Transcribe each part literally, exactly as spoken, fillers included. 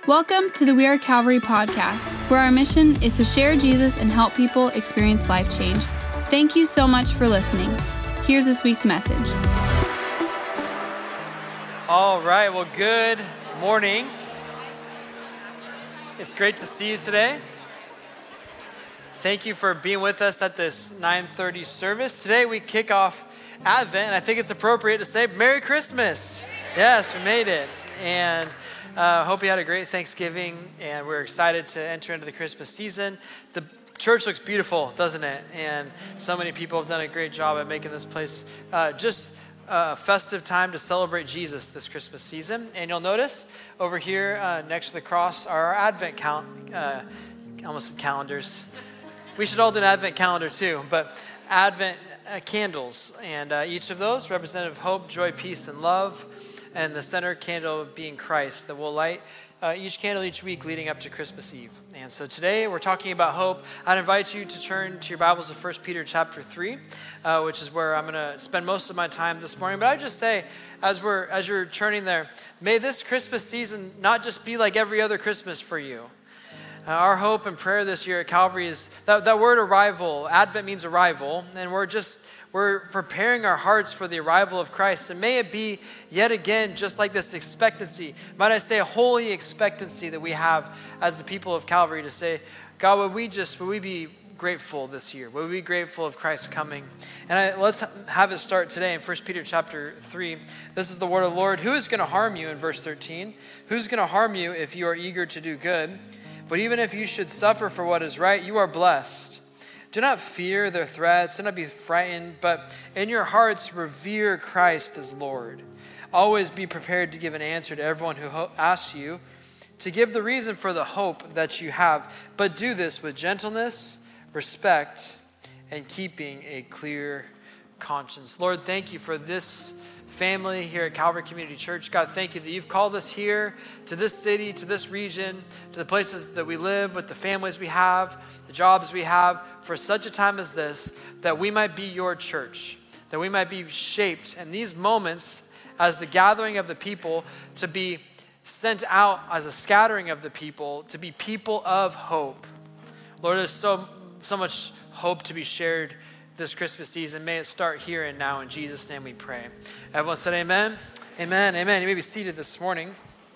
Welcome to the We Are Calvary podcast, where our mission is to share Jesus and help people experience life change. Thank you so much for listening. Here's this week's message. All right, well, good morning. It's great to see you today. Thank you for being with us at this nine thirty service. Today we kick off Advent, and I think it's appropriate to say Merry Christmas. Yes, we made it. And I uh, hope you had a great Thanksgiving, and we're excited to enter into the Christmas season. The church looks beautiful, doesn't it? And so many people have done a great job at making this place uh, just a festive time to celebrate Jesus this Christmas season. And you'll notice over here uh, next to the cross are our Advent count, uh, almost said calendars. We should all do an Advent calendar too, but Advent uh, candles. And uh, each of those representative of hope, joy, peace, and love. And the center candle being Christ that will light uh, each candle each week leading up to Christmas Eve. And so today we're talking about hope. I'd invite you to turn to your Bibles to First Peter chapter three, uh, which is where I'm going to spend most of my time this morning. But I just say, as we're as you're turning there, may this Christmas season not just be like every other Christmas for you. Uh, our hope and prayer this year at Calvary is that, that word arrival. Advent means arrival, and we're just We're preparing our hearts for the arrival of Christ. And may it be yet again just like this expectancy, might I say a holy expectancy that we have as the people of Calvary to say, God, would we just, would we be grateful this year? Would we be grateful of Christ coming? And I, let's have it start today in First Peter chapter three. This is the word of the Lord. Who is going to harm you in verse thirteen? Who's going to harm you if you are eager to do good? But even if you should suffer for what is right, you are blessed. Do not fear their threats, do not be frightened, but in your hearts revere Christ as Lord. Always be prepared to give an answer to everyone who ho- asks you to give the reason for the hope that you have, but do this with gentleness, respect, and keeping a clear conscience. Lord, thank you for this family here at Calvary Community Church. God, thank you that you've called us here to this city, to this region, to the places that we live, with the families we have, the jobs we have, for such a time as this, that we might be your church, that we might be shaped in these moments as the gathering of the people to be sent out as a scattering of the people, to be people of hope. Lord, there's so, so much hope to be shared this Christmas season. May it start here and now. In Jesus' name we pray. Everyone said amen? Amen, amen. You may be seated this morning.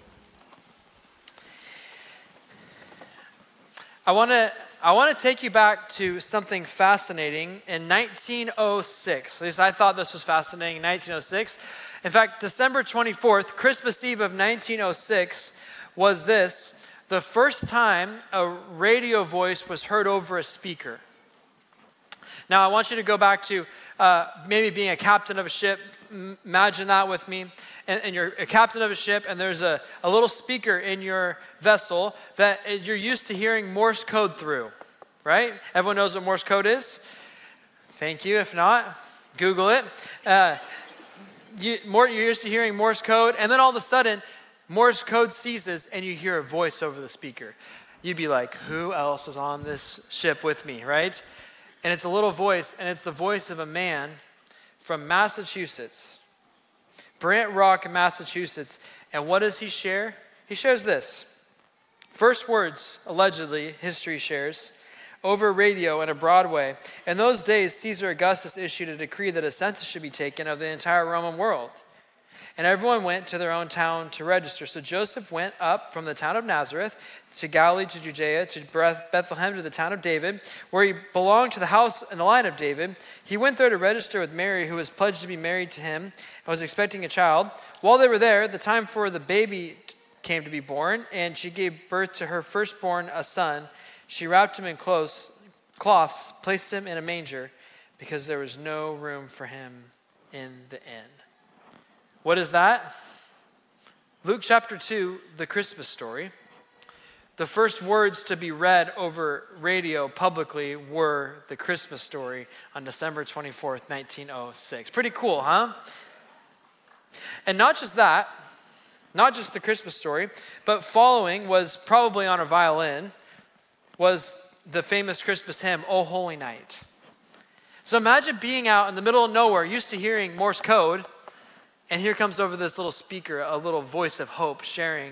I want to I want to take you back to something fascinating in nineteen oh six. At least I thought this was fascinating in nineteen oh six. In fact, December twenty-fourth, Christmas Eve of nineteen oh six, was this, the first time a radio voice was heard over a speaker. Now, I want you to go back to uh, maybe being a captain of a ship. M- imagine that with me. And, and you're a captain of a ship, and there's a, a little speaker in your vessel that you're used to hearing Morse code through, right? Everyone knows what Morse code is? Thank you. If not, Google it. Uh, you, more, you're used to hearing Morse code, and then all of a sudden, Morse code ceases, and you hear a voice over the speaker. You'd be like, who else is on this ship with me, right? And it's a little voice, and it's the voice of a man from Massachusetts, Brant Rock, Massachusetts. And what does he share? He shares this. First words, allegedly, history shares, over radio in a Broadway. In those days, Caesar Augustus issued a decree that a census should be taken of the entire Roman world. And everyone went to their own town to register. So Joseph went up from the town of Nazareth to Galilee, to Judea, to Bethlehem, to the town of David, where he belonged to the house and the line of David. He went there to register with Mary, who was pledged to be married to him and was expecting a child. While they were there, the time for the baby came to be born, and she gave birth to her firstborn, a son. She wrapped him in clothes, cloths, placed him in a manger, because there was no room for him in the inn. What is that? Luke chapter two, the Christmas story. The first words to be read over radio publicly were the Christmas story on December twenty-fourth, nineteen oh six. Pretty cool, huh? And not just that, not just the Christmas story, but following was probably on a violin, was the famous Christmas hymn, O Holy Night. So imagine being out in the middle of nowhere, used to hearing Morse code, and here comes over this little speaker, a little voice of hope sharing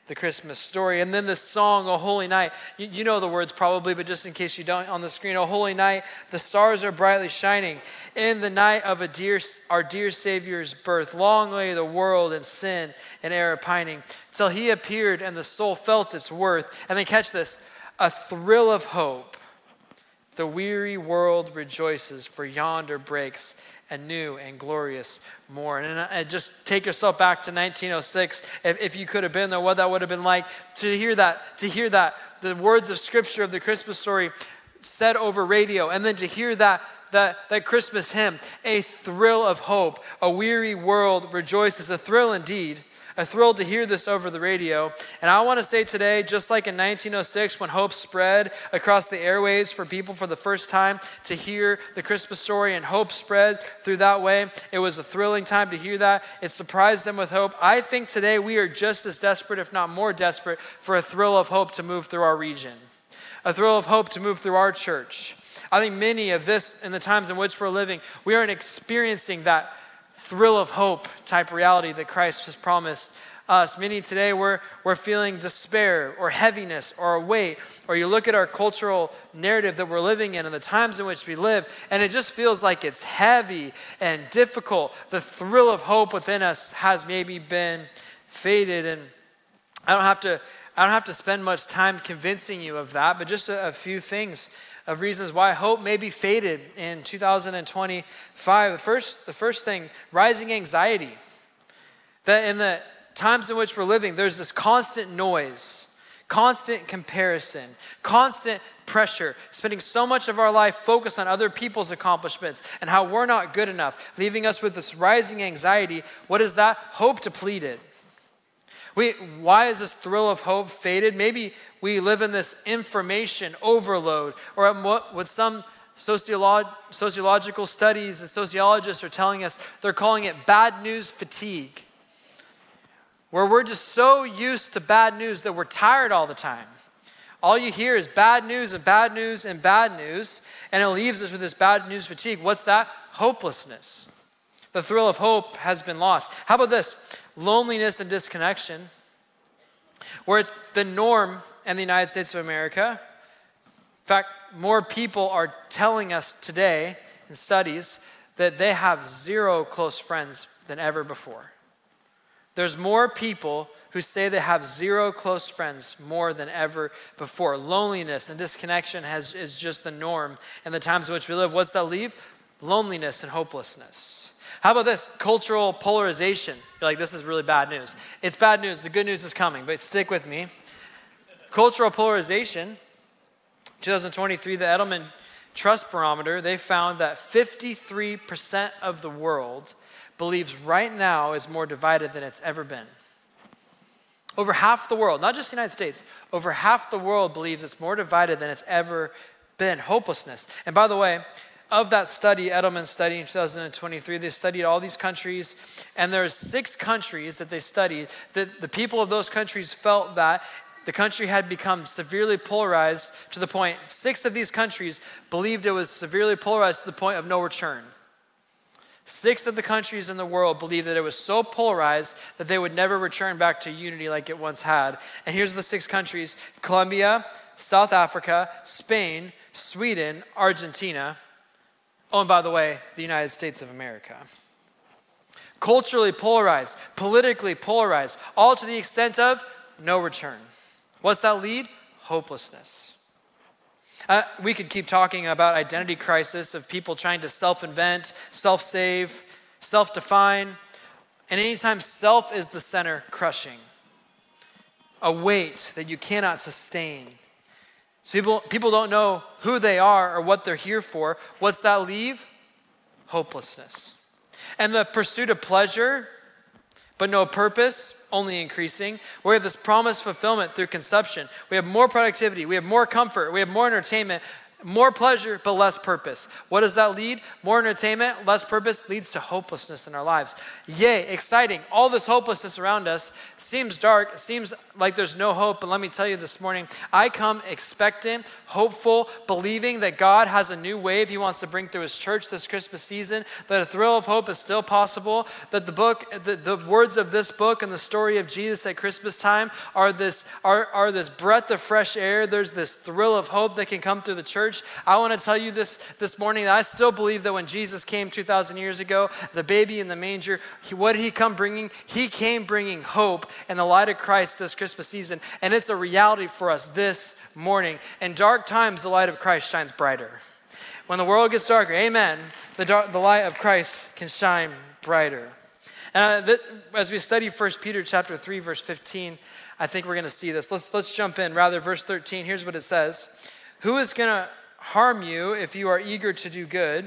the Christmas story. And then this song, O Holy Night, you, you know the words probably, but just in case you don't, on the screen, O Holy Night, the stars are brightly shining. In the night of a dear, our dear Savior's birth, long lay the world in sin and error pining, till he appeared and the soul felt its worth. And then catch this, a thrill of hope. The weary world rejoices, for yonder breaks a new and glorious morn. And uh, just take yourself back to nineteen oh six. If, if you could have been there, what that would have been like to hear that, to hear that, the words of scripture of the Christmas story said over radio, and then to hear that, that, that Christmas hymn, a thrill of hope. A weary world rejoices, a thrill indeed. A thrill to hear this over the radio. And I want to say today, just like in nineteen oh six, when hope spread across the airwaves for people for the first time to hear the Christmas story, and hope spread through that way, it was a thrilling time to hear that. It surprised them with hope. I think today we are just as desperate, if not more desperate, for a thrill of hope to move through our region. A thrill of hope to move through our church. I think many of this, in the times in which we're living, we aren't experiencing that thrill of hope type reality that Christ has promised us. Many today we're, we're feeling despair or heaviness or a weight, or you look at our cultural narrative that we're living in and the times in which we live, and it just feels like it's heavy and difficult. The thrill of hope within us has maybe been faded, and I don't have to I don't have to spend much time convincing you of that, but just a, a few things of reasons why hope may be faded in two thousand twenty-five. The first, the first thing, rising anxiety. That in the times in which we're living, there's this constant noise, constant comparison, constant pressure, spending so much of our life focused on other people's accomplishments and how we're not good enough, leaving us with this rising anxiety. What is that? Hope depleted. We, why is this thrill of hope faded? Maybe we live in this information overload, or what, what some sociolo- sociological studies and sociologists are telling us, they're calling it bad news fatigue, where we're just so used to bad news that we're tired all the time. All you hear is bad news and bad news and bad news, and it leaves us with this bad news fatigue. What's that? Hopelessness. The thrill of hope has been lost. How about this? Loneliness and disconnection, where it's the norm in the United States of America. In fact, more people are telling us today in studies that they have zero close friends than ever before. There's more people who say they have zero close friends more than ever before. Loneliness and disconnection has, is just the norm in the times in which we live. What's that leave? Loneliness and hopelessness. How about this? Cultural polarization. You're like, this is really bad news. It's bad news. The good news is coming, but stick with me. Cultural polarization. twenty twenty-three, the Edelman Trust Barometer, they found that fifty-three percent of the world believes right now is more divided than it's ever been. Over half the world, not just the United States, over half the world believes it's more divided than it's ever been. Hopelessness. And by the way, of that study, Edelman study in two thousand twenty-three, they studied all these countries, and there's six countries that they studied that the people of those countries felt that the country had become severely polarized to the point, six of these countries believed it was severely polarized to the point of no return. Six of the countries in the world believed that it was so polarized that they would never return back to unity like it once had. And here's the six countries: Colombia, South Africa, Spain, Sweden, Argentina. Oh, and by the way, the United States of America. Culturally polarized, politically polarized, all to the extent of no return. What's that lead? Hopelessness. Uh, we could keep talking about identity crisis of people trying to self-invent, self-save, self-define. And anytime self is the center, crushing. A weight that you cannot sustain. So people, people don't know who they are or what they're here for. What's that leave? Hopelessness. And the pursuit of pleasure, but no purpose, only increasing. We have this promised fulfillment through consumption. We have more productivity. We have more comfort. We have more entertainment. More pleasure, but less purpose. What does that lead? More entertainment, less purpose leads to hopelessness in our lives. Yay, exciting. All this hopelessness around us seems dark, seems like there's no hope. But let me tell you this morning, I come expectant, hopeful, believing that God has a new wave he wants to bring through his church this Christmas season, that a thrill of hope is still possible, that the book, the, the words of this book and the story of Jesus at Christmas time are this, are, are this breath of fresh air. There's this thrill of hope that can come through the church. I want to tell you this this morning that I still believe that when Jesus came two thousand years ago, the baby in the manger, he, what did he come bringing? He came bringing hope and the light of Christ this Christmas season. And it's a reality for us this morning. In dark times, the light of Christ shines brighter. When the world gets darker, amen, the, dark, the light of Christ can shine brighter. And uh, th- as we study First Peter chapter three, verse fifteen, I think we're going to see this. Let's, let's jump in. Rather, verse thirteen, here's what it says. Who is going to harm you if you are eager to do good?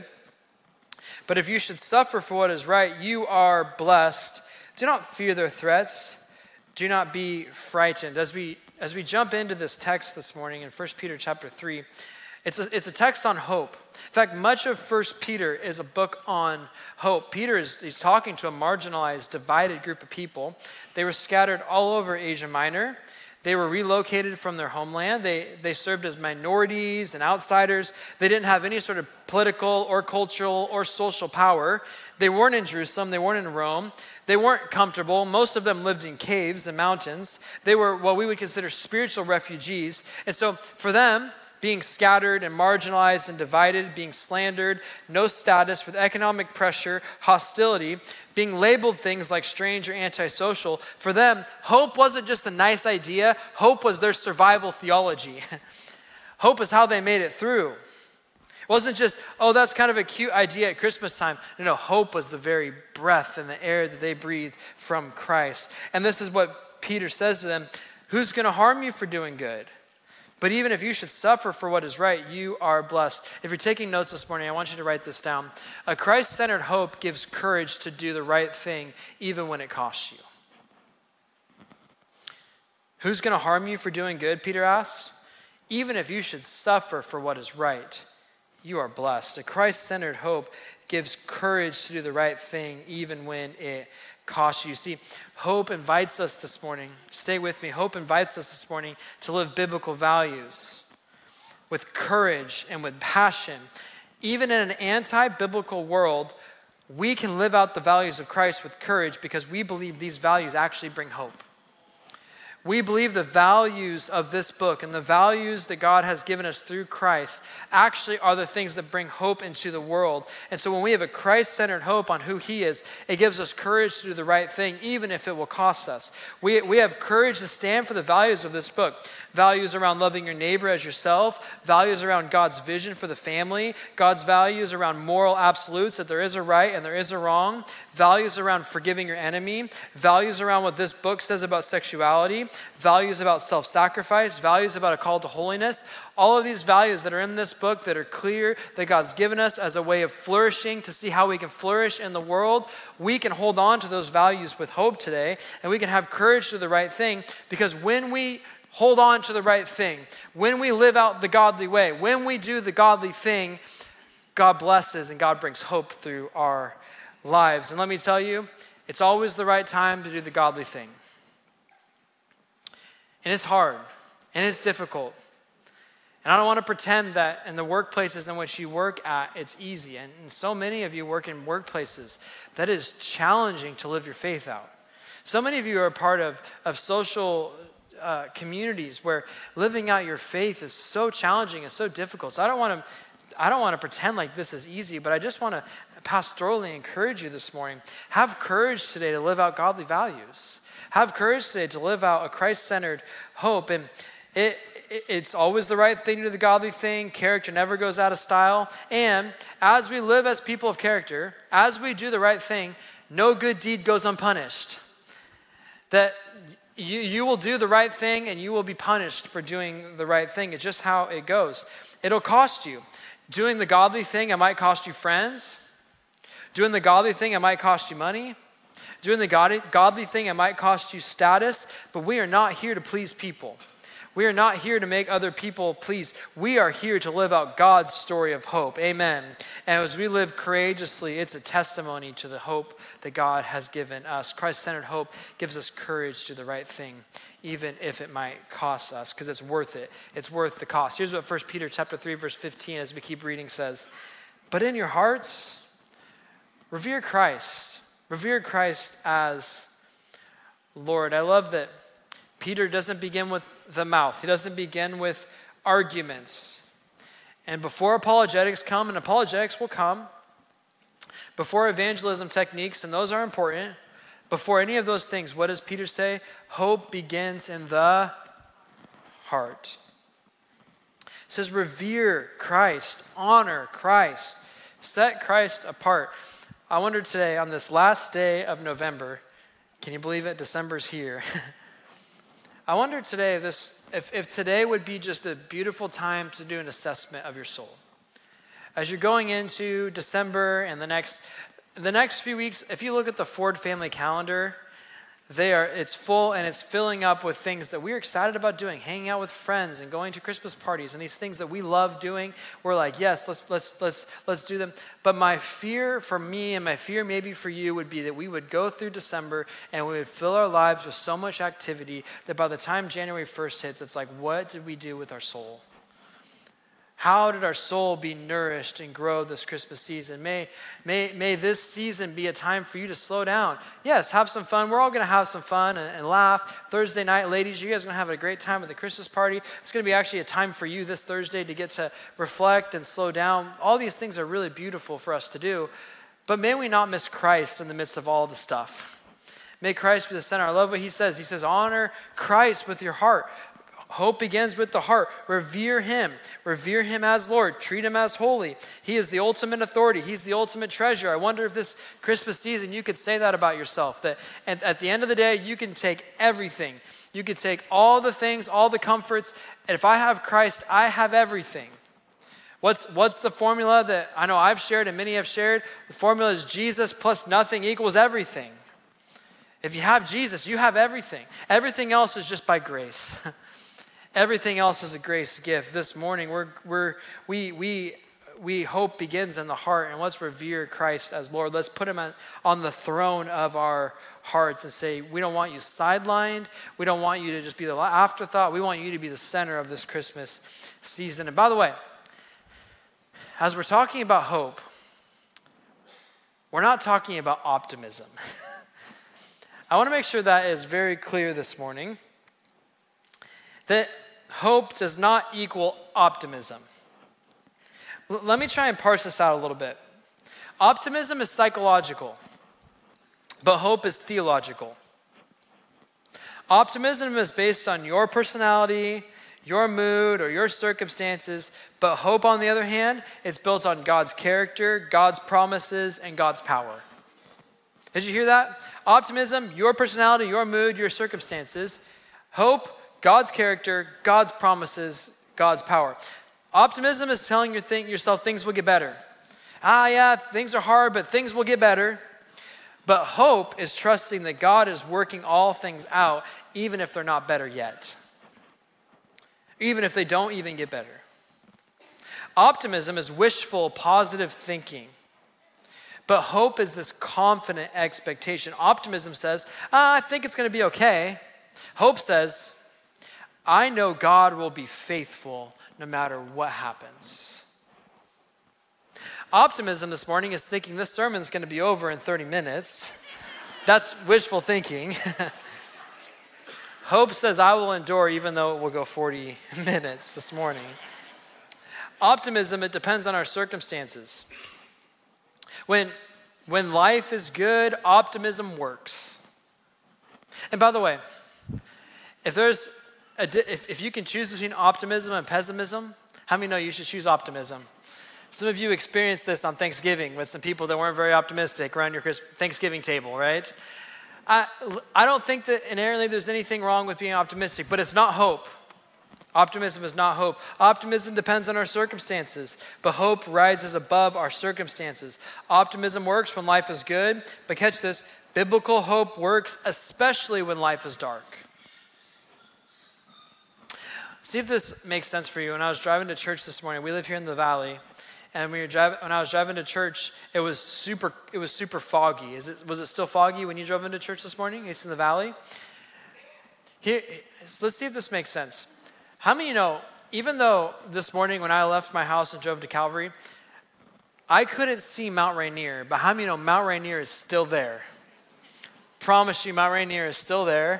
But if you should suffer for what is right, you are blessed. Do not fear their threats. Do not be frightened. As we as we jump into this text this morning in First Peter chapter three, it's a, it's a text on hope. In fact, much of First Peter is a book on hope. Peter is he's talking to a marginalized, divided group of people. They were scattered all over Asia Minor. They were relocated from their homeland. They, they served as minorities and outsiders. They didn't have any sort of political or cultural or social power. They weren't in Jerusalem. They weren't in Rome. They weren't comfortable. Most of them lived in caves and mountains. They were what we would consider spiritual refugees. And so for them, being scattered and marginalized and divided, being slandered, no status, with economic pressure, hostility, being labeled things like strange or antisocial, for them, hope wasn't just a nice idea. Hope was their survival theology. Hope is how they made it through. It wasn't just, oh, that's kind of a cute idea at Christmas time. No, no, hope was the very breath and the air that they breathed from Christ. And this is what Peter says to them. Who's going to harm you for doing good? But even if you should suffer for what is right, you are blessed. If you're taking notes this morning, I want you to write this down. A Christ-centered hope gives courage to do the right thing, even when it costs you. Who's going to harm you for doing good, Peter asks? Even if you should suffer for what is right, you are blessed. A Christ-centered hope gives courage to do the right thing, even when it costs you. See, hope invites us this morning, stay with me, hope invites us this morning to live biblical values with courage and with passion. Even in an anti-biblical world, we can live out the values of Christ with courage because we believe these values actually bring hope. We believe the values of this book and the values that God has given us through Christ actually are the things that bring hope into the world. And so when we have a Christ-centered hope on who he is, it gives us courage to do the right thing, even if it will cost us. We, we have courage to stand for the values of this book. Values around loving your neighbor as yourself, values around God's vision for the family, God's values around moral absolutes, that there is a right and there is a wrong, values around forgiving your enemy, values around what this book says about sexuality, values about self-sacrifice, values about a call to holiness. All of these values that are in this book that are clear that God's given us as a way of flourishing to see how we can flourish in the world, we can hold on to those values with hope today, and we can have courage to do the right thing, because when we hold on to the right thing, when we live out the godly way, when we do the godly thing, God blesses and God brings hope through our lives. And let me tell you, it's always the right time to do the godly thing. And it's hard, and it's difficult. And I don't want to pretend that in the workplaces in which you work at, it's easy. And, and so many of you work in workplaces that is challenging to live your faith out. So many of you are a part of, of social uh, communities where living out your faith is so challenging and so difficult. So I don't want to I don't want to pretend like this is easy, but I just want to pastorally encourage you this morning. Have courage today to live out godly values. Have courage today to live out a Christ-centered hope. And it, it, it's always the right thing to do the godly thing. Character never goes out of style. And as we live as people of character, as we do the right thing, no good deed goes unpunished. That you, you will do the right thing and you will be punished for doing the right thing. It's just how it goes. It'll cost you. Doing the godly thing, it might cost you friends. Doing the godly thing, it might cost you money. Doing the godly, godly thing, it might cost you status, but we are not here to please people. We are not here to make other people pleased. We are here to live out God's story of hope. Amen. And as we live courageously, it's a testimony to the hope that God has given us. Christ-centered hope gives us courage to do the right thing, even if it might cost us, because it's worth it. It's worth the cost. Here's what First Peter chapter three, verse fifteen, as we keep reading, says, "But in your hearts, revere Christ. Revere Christ as Lord." I love that Peter doesn't begin with the mouth. He doesn't begin with arguments. And before apologetics come, and apologetics will come, before evangelism techniques, and those are important, before any of those things, what does Peter say? Hope begins in the heart. It says, revere Christ, honor Christ, set Christ apart. I wonder today, on this last day of November, can you believe it? December's here. I wonder today this, if, if today would be just a beautiful time to do an assessment of your soul. As you're going into December and the next, the next few weeks, if you look at the Ford family calendar, they are, it's full and it's filling up with things that we're excited about doing, hanging out with friends and going to Christmas parties and these things that we love doing. We're like, yes, let's let's let's let's do them. But my fear for me and my fear maybe for you would be that we would go through December and we would fill our lives with so much activity that by the time January first hits, it's like, what did we do with our soul? How did our soul be nourished and grow this Christmas season? May, may, may this season be a time for you to slow down. Yes, have some fun. We're all going to have some fun and, and laugh. Thursday night, ladies, you guys are going to have a great time at the Christmas party. It's going to be actually a time for you this Thursday to get to reflect and slow down. All these things are really beautiful for us to do. But may we not miss Christ in the midst of all the stuff. May Christ be the center. I love what he says. He says, honor Christ with your heart. Hope begins with the heart. Revere him. Revere him as Lord. Treat him as holy. He is the ultimate authority. He's the ultimate treasure. I wonder if this Christmas season you could say that about yourself. That at, at the end of the day, you can take everything. You could take all the things, all the comforts. And if I have Christ, I have everything. What's, what's the formula that I know I've shared and many have shared? The formula is Jesus plus nothing equals everything. If you have Jesus, you have everything. Everything else is just by grace. Everything else is a grace gift. This morning, we're, we're, we, we, we hope begins in the heart, and let's revere Christ as Lord. Let's put him on, on the throne of our hearts and say, we don't want you sidelined. We don't want you to just be the afterthought. We want you to be the center of this Christmas season. And by the way, as we're talking about hope, we're not talking about optimism. I want to make sure that is very clear this morning, that hope does not equal optimism. L- let me try and parse this out a little bit. Optimism is psychological, but hope is theological. Optimism is based on your personality, your mood, or your circumstances, but hope, on the other hand, it's built on God's character, God's promises, and God's power. Did you hear that? Optimism, your personality, your mood, your circumstances. Hope, God's character, God's promises, God's power. Optimism is telling your think, yourself things will get better. Ah, yeah, things are hard, but things will get better. But hope is trusting that God is working all things out, even if they're not better yet. Even if they don't even get better. Optimism is wishful, positive thinking. But hope is this confident expectation. Optimism says, ah, I think it's going to be okay. Hope says, I know God will be faithful no matter what happens. Optimism this morning is thinking this sermon is going to be over in thirty minutes. That's wishful thinking. Hope says, I will endure even though it will go forty minutes this morning. Optimism, it depends on our circumstances. When, when life is good, optimism works. And by the way, if there's If, if you can choose between optimism and pessimism, how many know you should choose optimism? Some of you experienced this on Thanksgiving with some people that weren't very optimistic around your Thanksgiving table, right? I, I don't think that inherently there's anything wrong with being optimistic, but it's not hope. Optimism is not hope. Optimism depends on our circumstances, but hope rises above our circumstances. Optimism works when life is good, but catch this, biblical hope works especially when life is dark. See if this makes sense for you. When I was driving to church this morning, we live here in the valley, and we were driving, when I was driving to church, it was super it was super foggy. Is it was it still foggy when you drove into church this morning? It's in the valley. Here, let's see if this makes sense. How many of you know, even though this morning when I left my house and drove to Calvary, I couldn't see Mount Rainier, but how many of you know Mount Rainier is still there? Promise you, Mount Rainier is still there.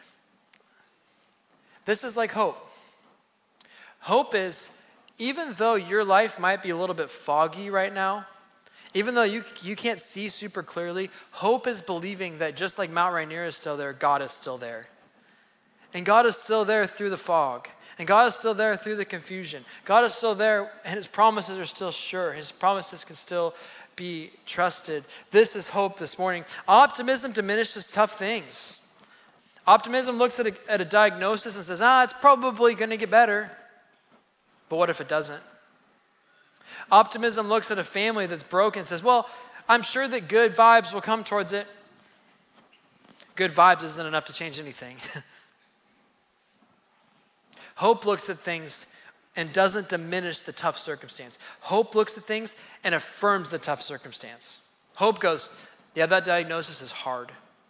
This is like hope. Hope is, even though your life might be a little bit foggy right now, even though you, you can't see super clearly, hope is believing that just like Mount Rainier is still there, God is still there. And God is still there through the fog. And God is still there through the confusion. God is still there, and his promises are still sure. His promises can still be trusted. This is hope this morning. Optimism diminishes tough things. Optimism looks at a, at a diagnosis and says, ah, it's probably going to get better. But what if it doesn't? Optimism looks at a family that's broken and says, well, I'm sure that good vibes will come towards it. Good vibes isn't enough to change anything. Hope looks at things and doesn't diminish the tough circumstance. Hope looks at things and affirms the tough circumstance. Hope goes, yeah, that diagnosis is hard.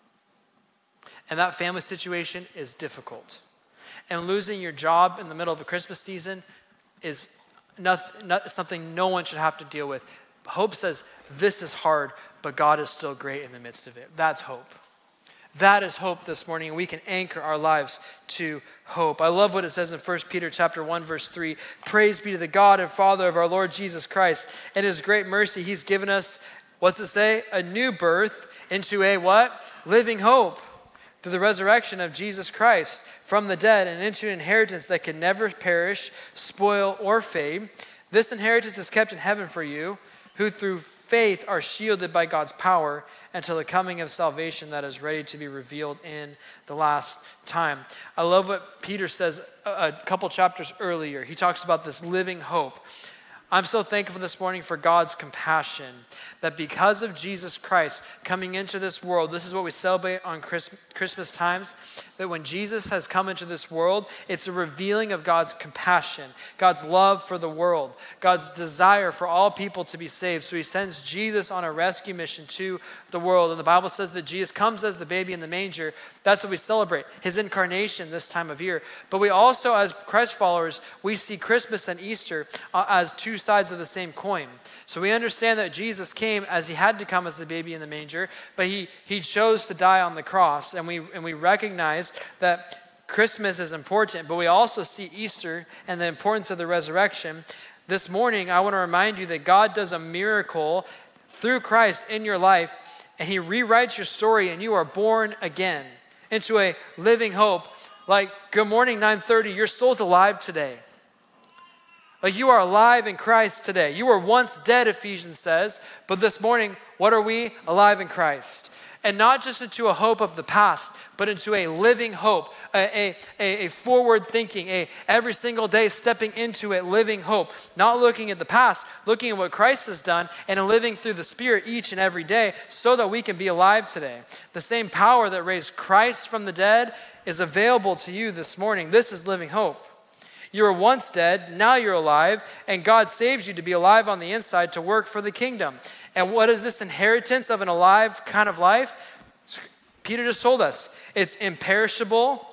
And that family situation is difficult. And losing your job in the middle of the Christmas season is not, not something no one should have to deal with. Hope says, this is hard, but God is still great in the midst of it. That's hope. That is hope this morning, and we can anchor our lives to hope. I love what it says in First Peter chapter one, verse three. Praise be to the God and Father of our Lord Jesus Christ. In his great mercy, he's given us, what's it say? A new birth into a what? Living hope. Through the resurrection of Jesus Christ from the dead and into an inheritance that can never perish, spoil, or fade. This inheritance is kept in heaven for you, who through faith are shielded by God's power until the coming of salvation that is ready to be revealed in the last time. I love what Peter says a, a couple chapters earlier. He talks about this living hope. I'm so thankful this morning for God's compassion, that because of Jesus Christ coming into this world, this is what we celebrate on Christmas times, that when Jesus has come into this world, it's a revealing of God's compassion, God's love for the world, God's desire for all people to be saved. So he sends Jesus on a rescue mission to the world. And the Bible says that Jesus comes as the baby in the manger. That's what we celebrate, his incarnation this time of year. But we also, as Christ followers, we see Christmas and Easter uh, as two sides of the same coin. So we understand that Jesus came as he had to come as the baby in the manger, but he he chose to die on the cross. And we and we recognize that Christmas is important, but we also see Easter and the importance of the resurrection. This morning, I want to remind you that God does a miracle through Christ in your life, and he rewrites your story, and you are born again into a living hope. Like, good morning, nine thirty, your soul's alive today. Like, you are alive in Christ today. You were once dead, Ephesians says, but this morning, what are we? Alive in Christ. And not just into a hope of the past, but into a living hope, a, a, a forward thinking, a every single day stepping into a living hope. Not looking at the past, looking at what Christ has done and living through the Spirit each and every day so that we can be alive today. The same power that raised Christ from the dead is available to you this morning. This is living hope. You were once dead, now you're alive, and God saves you to be alive on the inside to work for the kingdom. And what is this inheritance of an alive kind of life? Peter just told us. It's imperishable,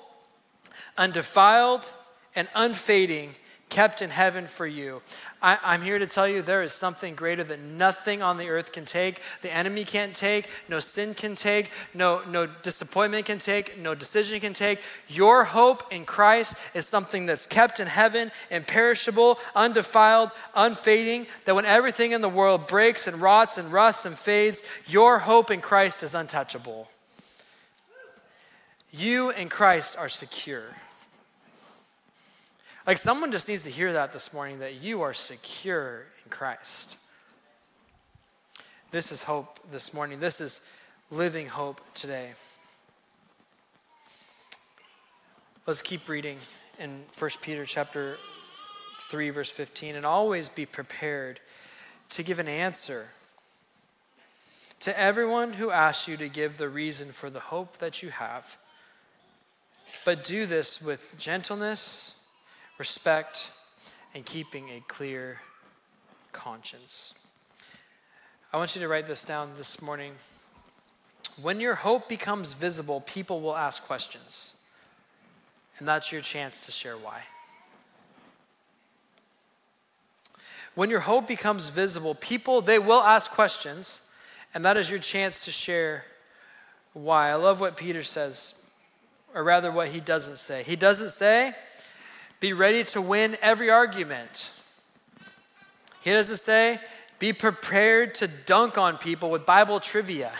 undefiled, and unfading, kept in heaven for you. I, I'm here to tell you there is something greater that nothing on the earth can take, the enemy can't take, no sin can take, no, no disappointment can take, no decision can take. Your hope in Christ is something that's kept in heaven, imperishable, undefiled, unfading, that when everything in the world breaks and rots and rusts and fades, your hope in Christ is untouchable. You in Christ are secure. Like, someone just needs to hear that this morning, that you are secure in Christ. This is hope this morning. This is living hope today. Let's keep reading in First Peter chapter three, verse fifteen. And always be prepared to give an answer to everyone who asks you to give the reason for the hope that you have. But do this with gentleness, respect, and keeping a clear conscience. I want you to write this down this morning. When your hope becomes visible, people will ask questions. And that's your chance to share why. When your hope becomes visible, people, they will ask questions. And that is your chance to share why. I love what Peter says, or rather what he doesn't say. He doesn't say, be ready to win every argument. He doesn't say, be prepared to dunk on people with Bible trivia.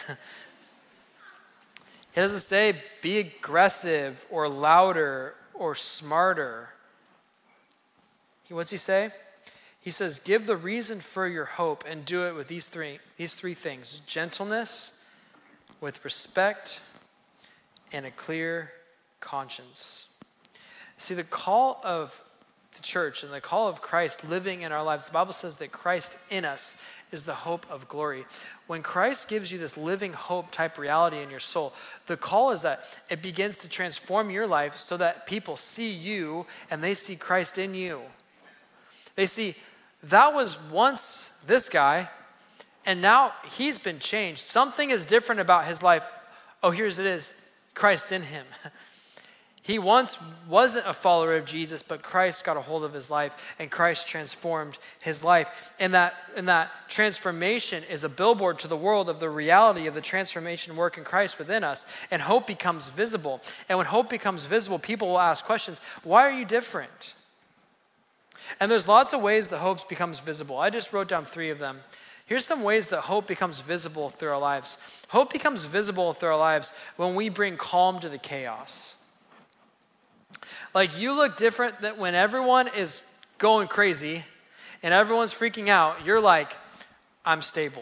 He doesn't say, be aggressive or louder or smarter. What's he say? He says, give the reason for your hope and do it with these three, these three things: gentleness, with respect, and a clear conscience. See, the call of the church and the call of Christ living in our lives, the Bible says that Christ in us is the hope of glory. When Christ gives you this living hope type reality in your soul, the call is that it begins to transform your life so that people see you and they see Christ in you. They see, that was once this guy, and now he's been changed. Something is different about his life. Oh, here's it is, Christ in him. He once wasn't a follower of Jesus, but Christ got a hold of his life, and Christ transformed his life. And that, and that transformation is a billboard to the world of the reality of the transformation work in Christ within us. And hope becomes visible. And when hope becomes visible, people will ask questions. Why are you different? And there's lots of ways that hope becomes visible. I just wrote down three of them. Here's some ways that hope becomes visible through our lives. Hope becomes visible through our lives when we bring calm to the chaos. Like, you look different than when everyone is going crazy and everyone's freaking out. You're like, I'm stable.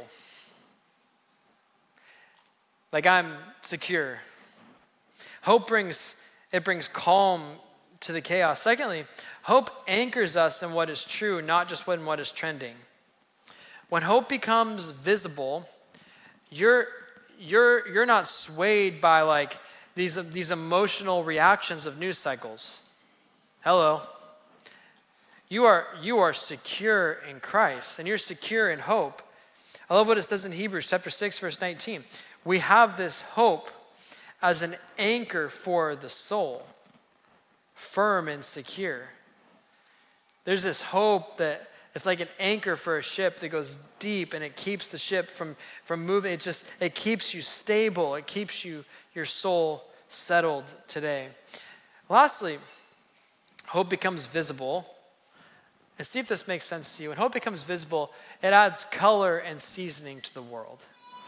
Like, I'm secure. Hope brings, it brings calm to the chaos. Secondly, hope anchors us in what is true, not just in what is trending. When hope becomes visible, you're you're you're not swayed by like these these emotional reactions of news cycles. Hello. You are you are secure in Christ, and you're secure in hope. I love what it says in Hebrews chapter six, verse nineteen. We have this hope as an anchor for the soul, firm and secure. There's this hope that it's like an anchor for a ship that goes deep, and it keeps the ship from, from moving. It just, it keeps you stable. It keeps you, your soul settled today. Lastly, hope becomes visible. And see if this makes sense to you. When hope becomes visible, it adds color and seasoning to the world.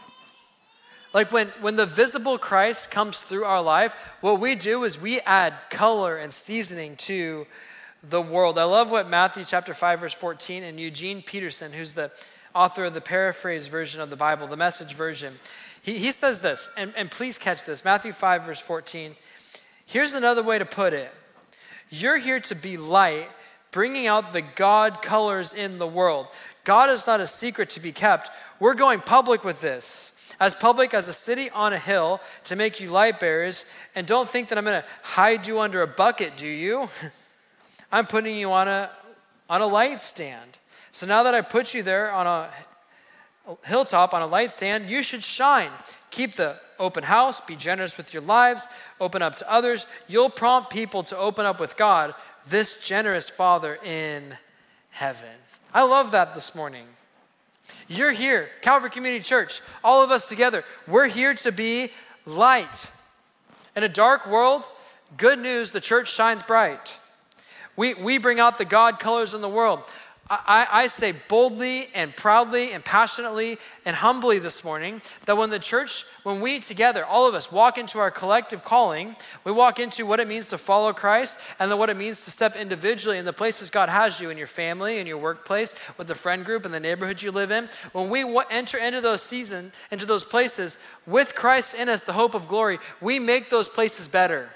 Like when, when the visible Christ comes through our life, what we do is we add color and seasoning to the world. I love what Matthew chapter five, verse fourteen, and Eugene Peterson, who's the author of the paraphrase version of the Bible, the Message version, he, he says this, and, and please catch this, Matthew five, verse fourteen. Here's another way to put it. You're here to be light, bringing out the God colors in the world. God is not a secret to be kept. We're going public with this. As public as a city on a hill to make you light bearers. And don't think that I'm going to hide you under a bucket, do you? I'm putting you on a, on a light stand. So now that I put you there on a hilltop, on a light stand, you should shine. Keep the open house. Be generous with your lives. Open up to others. You'll prompt people to open up with God, this generous Father in heaven. I love that this morning. You're here, Calvary Community Church, all of us together. We're here to be light. In a dark world, good news, the church shines bright. We, we bring out the God colors in the world. I, I say boldly and proudly and passionately and humbly this morning that when the church, when we together, all of us walk into our collective calling, we walk into what it means to follow Christ and then what it means to step individually in the places God has you, in your family, in your workplace, with the friend group, in the neighborhood you live in. When we w- enter into those seasons, into those places with Christ in us, the hope of glory, we make those places better.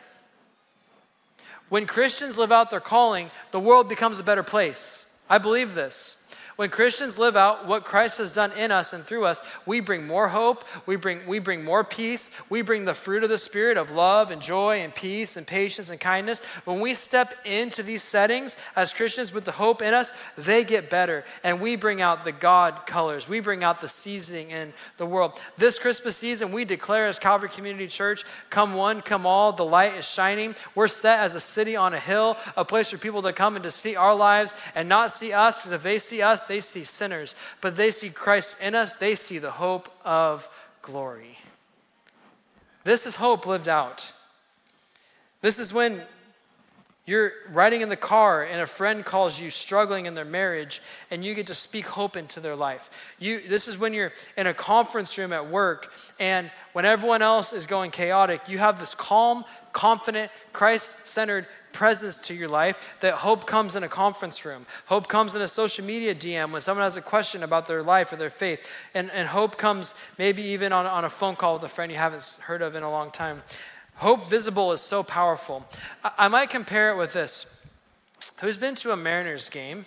When Christians live out their calling, the world becomes a better place. I believe this. When Christians live out what Christ has done in us and through us, we bring more hope, we bring, we bring more peace, we bring the fruit of the Spirit of love and joy and peace and patience and kindness. When we step into these settings as Christians with the hope in us, they get better. And we bring out the God colors. We bring out the seasoning in the world. This Christmas season, we declare as Calvary Community Church, come one, come all, the light is shining. We're set as a city on a hill, a place for people to come and to see our lives and not see us, because if they see us, they see sinners, but they see Christ in us. They see the hope of glory. This is hope lived out. This is when you're riding in the car and a friend calls you struggling in their marriage and you get to speak hope into their life. You, this is when you're in a conference room at work and when everyone else is going chaotic, you have this calm, confident, Christ-centered presence to your life, that hope comes in a conference room. Hope comes in a social media D M when someone has a question about their life or their faith. And, and hope comes maybe even on, on a phone call with a friend you haven't heard of in a long time. Hope visible is so powerful. I, I might compare it with this. Who's been to a Mariners game?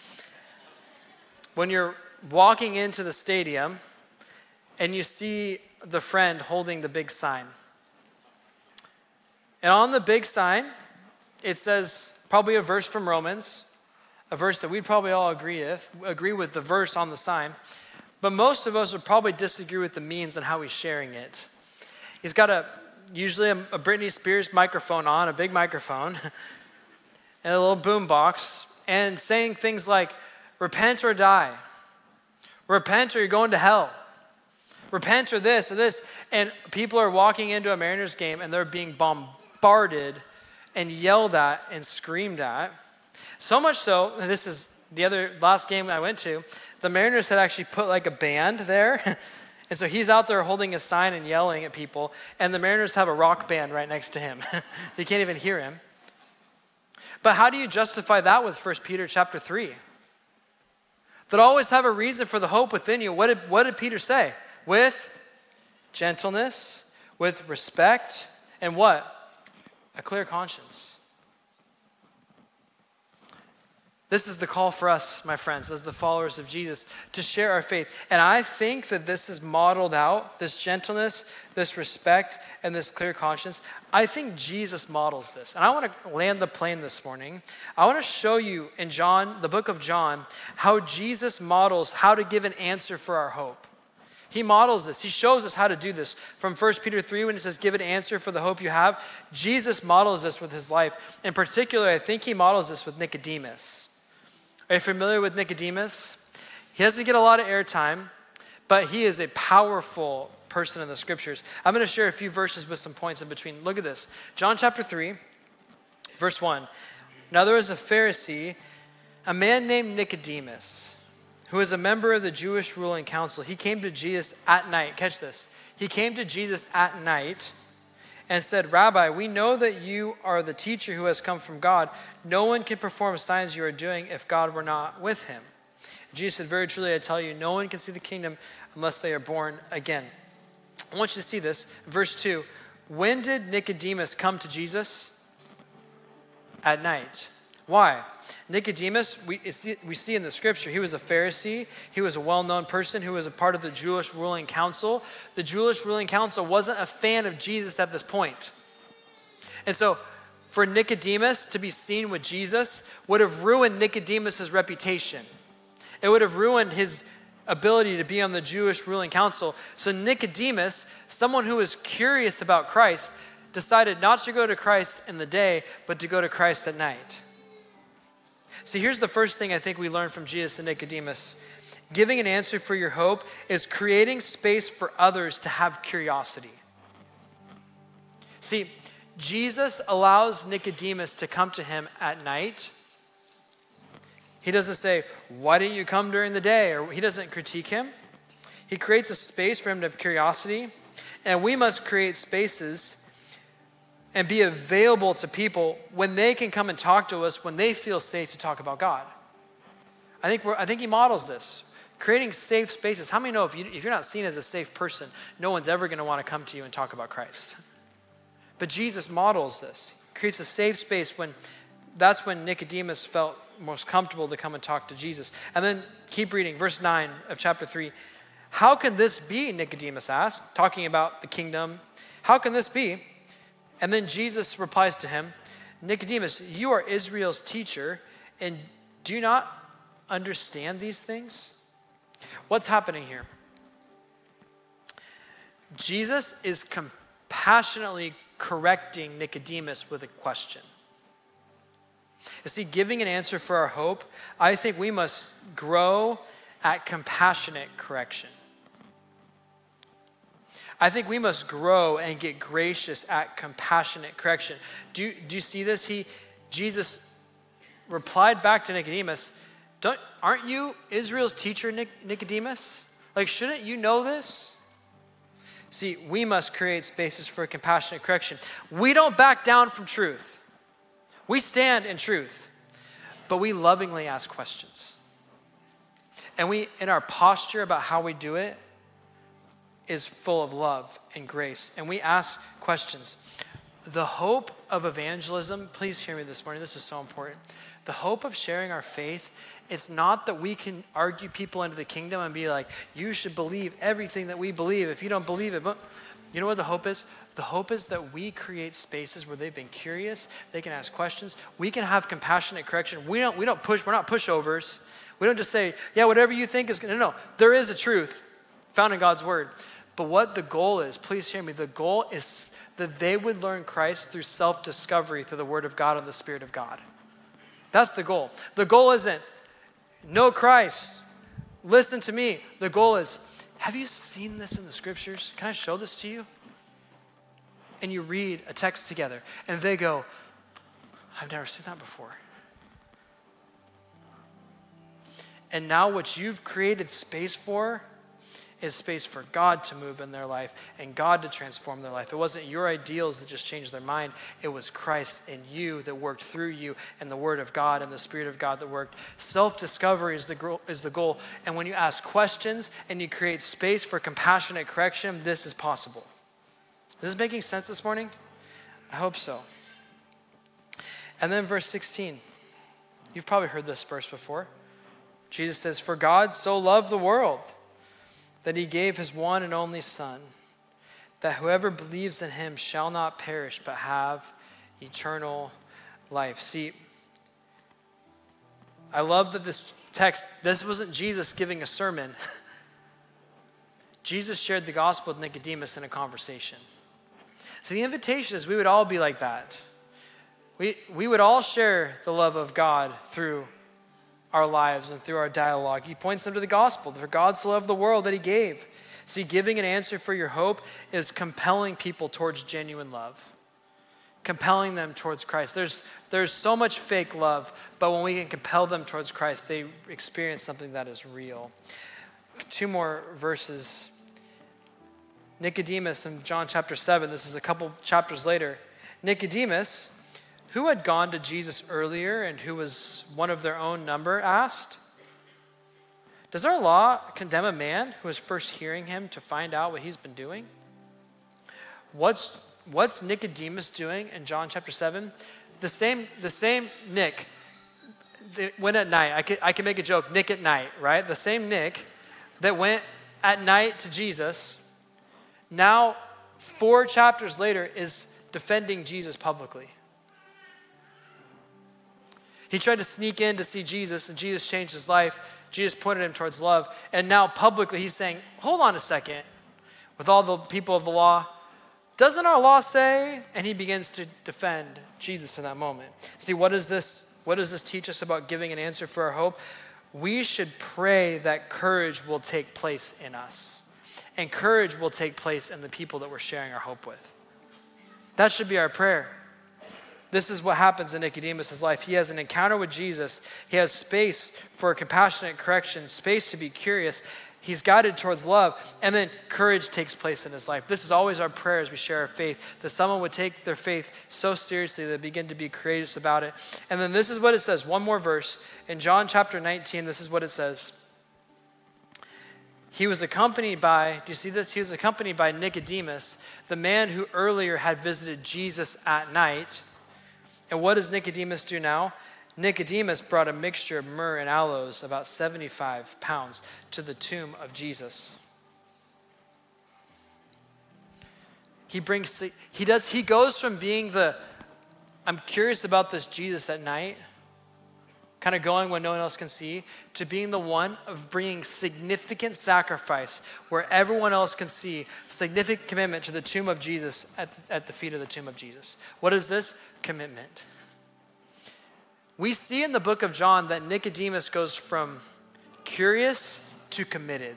When you're walking into the stadium and you see the friend holding the big sign. And on the big sign, it says probably a verse from Romans, a verse that we'd probably all agree with, agree with the verse on the sign, but most of us would probably disagree with the means and how he's sharing it. He's got a usually a, a Britney Spears microphone on, a big microphone, and a little boom box, and saying things like, repent or die, repent or you're going to hell, repent or this or this, and people are walking into a Mariners game and they're being bombarded and yelled at and screamed at. So much so, this is the other last game I went to, the Mariners had actually put like a band there. And so he's out there holding a sign and yelling at people. And the Mariners have a rock band right next to him. So you can't even hear him. But how do you justify that with First Peter chapter three? That always have a reason for the hope within you. What did, what did Peter say? With gentleness, with respect, and what? A clear conscience. This is the call for us, my friends, as the followers of Jesus, to share our faith. And I think that this is modeled out, this gentleness, this respect, and this clear conscience. I think Jesus models this. And I want to land the plane this morning. I want to show you in John, the book of John, how Jesus models how to give an answer for our hope. He models this. He shows us how to do this. From First Peter three, when it says, give an answer for the hope you have, Jesus models this with his life. In particular, I think he models this with Nicodemus. Are you familiar with Nicodemus? He doesn't get a lot of airtime, but he is a powerful person in the scriptures. I'm going to share a few verses with some points in between. Look at this. John chapter three, verse one. Now there was a Pharisee, a man named Nicodemus, who was a member of the Jewish ruling council. He came to Jesus at night. Catch this. He came to Jesus at night and said, Rabbi, we know that you are the teacher who has come from God. No one can perform signs you are doing if God were not with him. Jesus said, very truly, I tell you, no one can see the kingdom unless they are born again. I want you to see this. Verse two, when did Nicodemus come to Jesus? At night. Why? Nicodemus, we see, we see in the scripture, he was a Pharisee. He was a well-known person who was a part of the Jewish ruling council. The Jewish ruling council wasn't a fan of Jesus at this point. And so for Nicodemus to be seen with Jesus would have ruined Nicodemus's reputation. It would have ruined his ability to be on the Jewish ruling council. So Nicodemus, someone who was curious about Christ, decided not to go to Christ in the day, but to go to Christ at night. See, here's the first thing I think we learn from Jesus and Nicodemus. Giving an answer for your hope is creating space for others to have curiosity. See, Jesus allows Nicodemus to come to him at night. He doesn't say, why didn't you come during the day? Or he doesn't critique him. He creates a space for him to have curiosity. And we must create spaces and be available to people when they can come and talk to us, when they feel safe to talk about God. I think we're, I think he models this. Creating safe spaces. How many know if, you, if you're not seen as a safe person, no one's ever going to want to come to you and talk about Christ? But Jesus models this. Creates a safe space when that's when Nicodemus felt most comfortable to come and talk to Jesus. And then keep reading, verse nine of chapter three. How can this be, Nicodemus asked, talking about the kingdom. How can this be? And then Jesus replies to him, Nicodemus, you are Israel's teacher, and do you not understand these things? What's happening here? Jesus is compassionately correcting Nicodemus with a question. You see, giving an answer for our hope, I think we must grow at compassionate correction. I think we must grow and get gracious at compassionate correction. Do you, do you see this? He, Jesus replied back to Nicodemus, Don't, aren't you Israel's teacher, Nic- Nicodemus? Like, shouldn't you know this? See, we must create spaces for compassionate correction. We don't back down from truth. We stand in truth, but we lovingly ask questions. And we, in our posture about how we do it, is full of love and grace. And we ask questions. The hope of evangelism, please hear me this morning, this is so important. The hope of sharing our faith, it's not that we can argue people into the kingdom and be like, you should believe everything that we believe if you don't believe it. But you know what the hope is? The hope is that we create spaces where they've been curious, they can ask questions, we can have compassionate correction. We don't, we don't push, we're not pushovers. We don't just say, yeah, whatever you think is going to, no, no. There is a truth found in God's word. But what the goal is, please hear me, the goal is that they would learn Christ through self-discovery through the word of God and the Spirit of God. That's the goal. The goal isn't, know Christ, listen to me. The goal is, have you seen this in the scriptures? Can I show this to you? And you read a text together, and they go, I've never seen that before. And now what you've created space for is space for God to move in their life and God to transform their life. It wasn't your ideals that just changed their mind. It was Christ in you that worked through you, and the word of God and the Spirit of God that worked. Self-discovery is the goal, is the goal. And when you ask questions and you create space for compassionate correction, this is possible. Is this making sense this morning? I hope so. And then verse sixteen. You've probably heard this verse before. Jesus says, for God so loved the world that he gave his one and only Son, that whoever believes in him shall not perish but have eternal life. See, I love that this text, this wasn't Jesus giving a sermon. Jesus shared the gospel with Nicodemus in a conversation. So the invitation is we would all be like that. We, we would all share the love of God through our lives and through our dialogue. He points them to the gospel. For God so loved the world that he gave. See, giving an answer for your hope is compelling people towards genuine love. Compelling them towards Christ. There's, there's so much fake love, but when we can compel them towards Christ, they experience something that is real. Two more verses. Nicodemus in John chapter seven, this is a couple chapters later. Nicodemus, who had gone to Jesus earlier and who was one of their own number, asked, does our law condemn a man who is first hearing him to find out what he's been doing? What's, what's Nicodemus doing in John chapter seven? The same, the same Nick that went at night. I could, I can make a joke, Nick at night, right? The same Nick that went at night to Jesus, now four chapters later is defending Jesus publicly. He tried to sneak in to see Jesus, and Jesus changed his life. Jesus pointed him towards love. And now publicly he's saying, hold on a second, with all the people of the law, doesn't our law say? And he begins to defend Jesus in that moment. See, what is this? What does this teach us about giving an answer for our hope? We should pray that courage will take place in us. And courage will take place in the people that we're sharing our hope with. That should be our prayer. This is what happens in Nicodemus' life. He has an encounter with Jesus. He has space for compassionate correction, space to be curious. He's guided towards love, and then courage takes place in his life. This is always our prayer as we share our faith, that someone would take their faith so seriously that they begin to be courageous about it. And then this is what it says, one more verse. In John chapter nineteen, this is what it says. He was accompanied by, do you see this? He was accompanied by Nicodemus, the man who earlier had visited Jesus at night. And what does Nicodemus do now? Nicodemus brought a mixture of myrrh and aloes, about seventy-five pounds, to the tomb of Jesus. He brings, he does, he goes from being the, I'm curious about this Jesus at night, kind of going when no one else can see, to being the one of bringing significant sacrifice where everyone else can see, significant commitment to the tomb of Jesus at, at the feet of the tomb of Jesus. What is this? Commitment. We see in the book of John that Nicodemus goes from curious to committed.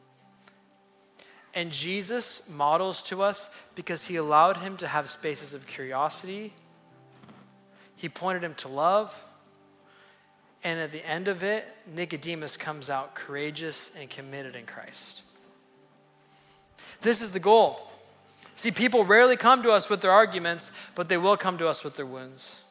And Jesus models to us because he allowed him to have spaces of curiosity. He pointed him to love. And at the end of it, Nicodemus comes out courageous and committed in Christ. This is the goal. See, people rarely come to us with their arguments, but they will come to us with their wounds.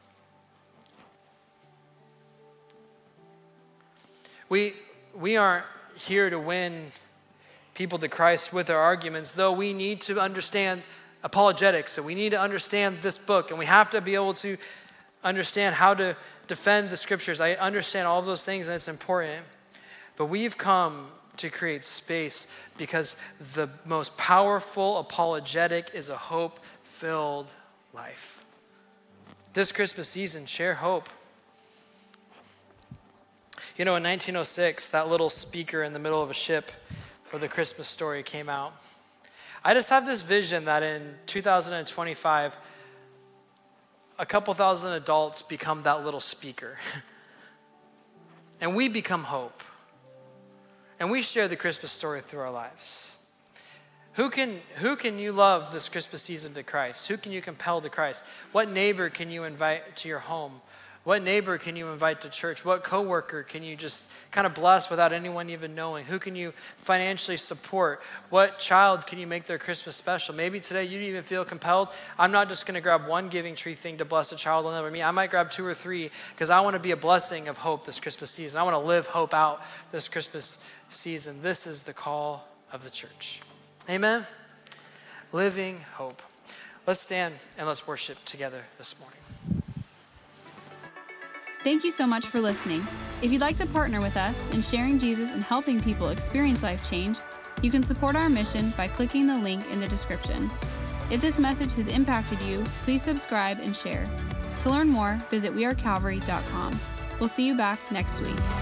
We, we aren't here to win people to Christ with our arguments, though we need to understand apologetics. So we need to understand this book, and we have to be able to understand how to defend the scriptures. I understand all those things, and it's important. But we've come to create space because the most powerful apologetic is a hope-filled life. This Christmas season, share hope. You know, in nineteen oh six, that little speaker in the middle of a ship where the Christmas story came out, I just have this vision that in two thousand twenty-five, a couple thousand adults become that little speaker. And we become hope. And we share the Christmas story through our lives. Who can, who can you love this Christmas season to Christ? Who can you compel to Christ? What neighbor can you invite to your home? What neighbor can you invite to church? What coworker can you just kind of bless without anyone even knowing? Who can you financially support? What child can you make their Christmas special? Maybe today you even feel compelled. I'm not just going to grab one Giving Tree thing to bless a child will never meet. I might grab two or three because I want to be a blessing of hope this Christmas season. I want to live hope out this Christmas season. This is the call of the church. Amen? Living hope. Let's stand and let's worship together this morning. Thank you so much for listening. If you'd like to partner with us in sharing Jesus and helping people experience life change, you can support our mission by clicking the link in the description. If this message has impacted you, please subscribe and share. To learn more, visit we are calvary dot com. We'll see you back next week.